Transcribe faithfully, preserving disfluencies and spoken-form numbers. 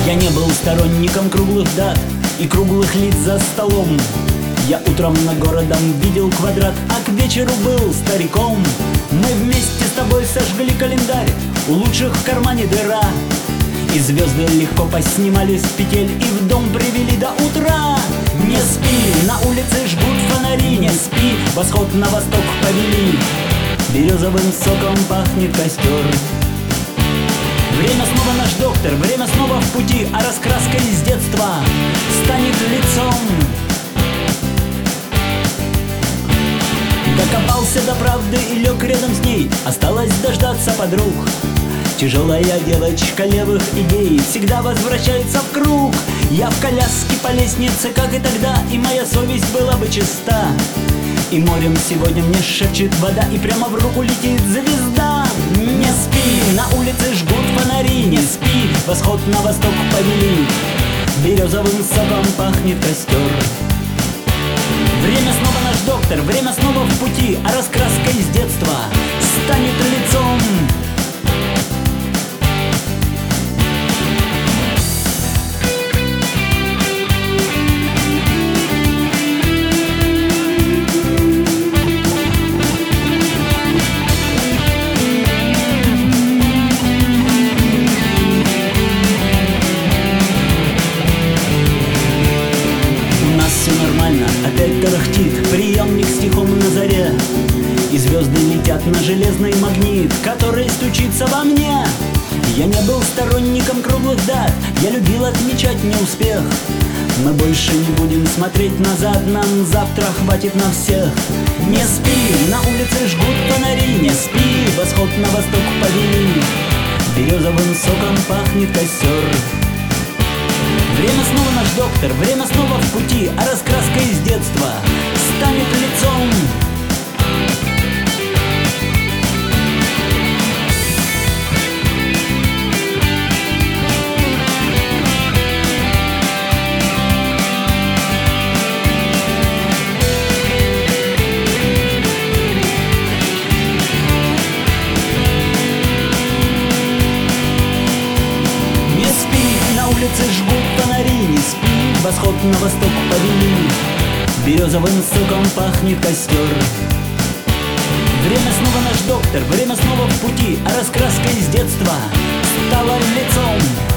Я не был сторонником круглых дат и круглых лиц за столом. Я утром над городом видел квадрат, а к вечеру был стариком. Мы вместе с тобой сожгли календарь, у лучших в кармане дыра, и звезды легко поснимали с петель и в дом привели до утра. Не спи, на улице жгут фонари, не спи, восход на восток повели, березовым соком пахнет костер. Время снова наш доктор, время снова в пути, а раскраска из детства станет лицом. Докопался до правды и лег рядом с ней, осталось дождаться подруг. Тяжелая девочка левых идей всегда возвращается в круг. Я в коляске по лестнице, как и тогда, и моя совесть была бы чиста. И морем сегодня мне шепчет вода, и прямо в руку летит звезда. Не спи, на улице жгут фонари, не спи, восход на восток повели, березовым соком пахнет костер. Время снова наш доктор, время снова в пути, а раскраска из детства станет лицом. Опять тарахтит приемник стихом на заре, и звезды летят на железный магнит, который стучится во мне. Я не был сторонником круглых дат, я любил отмечать неуспех. Мы больше не будем смотреть назад, нам завтра хватит на всех. Не спи, на улице жгут фонари, не спи, восход на восток повели, березовым соком пахнет костер. Время снова наш доктор, время снова в пути, а раскраска из детства станет лицом. Не спи, на улице жгут фонари, не спи, восход на восток повели, березовым соком пахнет костер. Время снова наш доктор, время снова в пути, а раскраска из детства стала лицом.